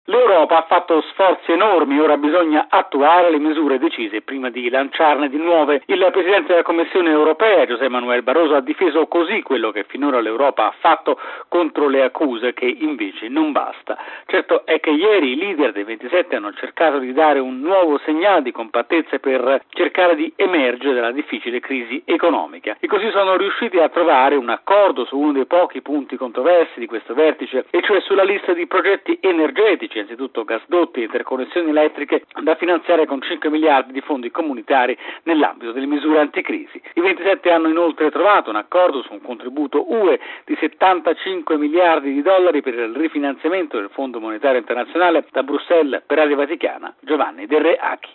L'Europa ha fatto sforzi enormi, ora bisogna attuare le misure decise prima di lanciarne di nuove. Il Presidente della Commissione europea, José Manuel Barroso, ha difeso così quello che finora l'Europa ha fatto contro le accuse che invece non basta. Certo è che ieri i leader dei 27 hanno cercato di dare un nuovo segnale di compattezza per cercare di emergere dalla difficile crisi economica e così sono riusciti a trovare un accordo su uno dei pochi punti controversi di questo vertice, e cioè sulla lista di progetti energetici, anzitutto gasdotti e interconnessioni elettriche da finanziare con 5 miliardi di fondi comunitari nell'ambito delle misure anticrisi. I 27 hanno inoltre trovato un accordo su un contributo UE di 75 miliardi di dollari per il rifinanziamento del Fondo Monetario Internazionale da Bruxelles per Area Vaticana. Giovanni Del Re Achi.